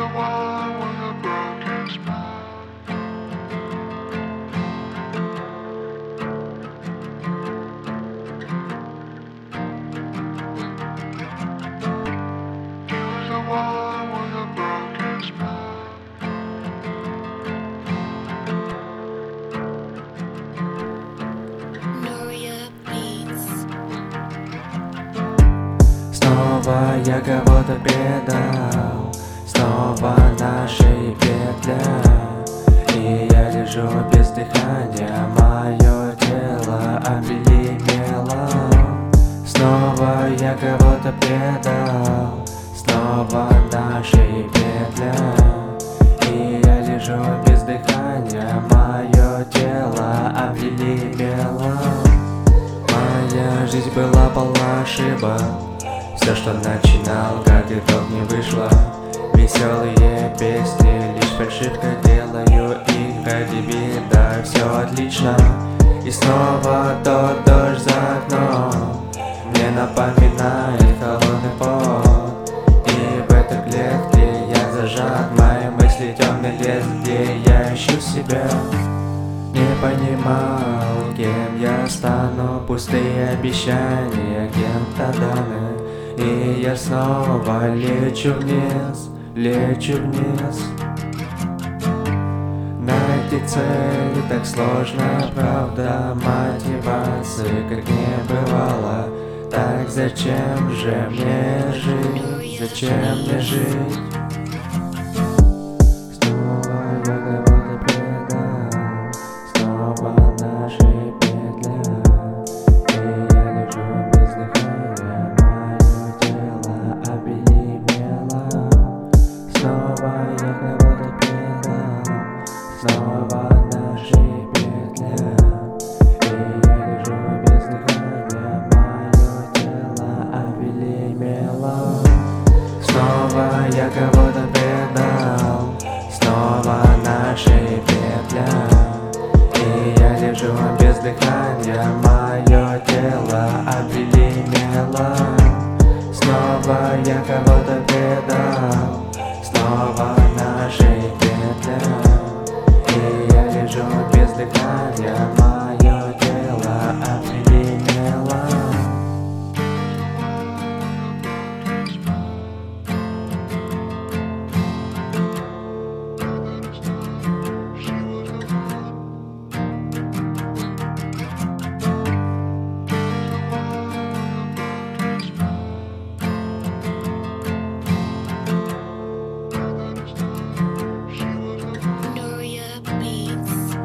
Снова я кого-то предал, снова наши петля, и я лежу без дыхания, мое тело обвели мелом. Снова я кого-то предал, снова наши петля, и я лежу без дыхания, мое тело обвели мелом. Моя жизнь была полна ошибок, все, что начинал, как итог не вышло. Веселые песни, лишь фальшивка, делаю их ради вида. Все отлично, и снова тот дождь за окном мне напоминает холодный пот. И в этой клетке я зажат, мои мысли темный лес, где я ищу себя. Не понимал, кем я стану, пустые обещания кем-то даны. И я снова лечу вниз, лечу вниз. Найти цель так сложно, правда, мотивации как не бывало. Так зачем же мне жить, зачем мне жить? Снова наши петля, и я лежу без дыхания, мое тело обвели мелом. Снова я кого-то предал, снова наши петля, и я лежу без дыхания, мое тело обвели мелом. Снова я кого-то предал, снова наши петля, и я лежу без дыхания, мое тело обвели.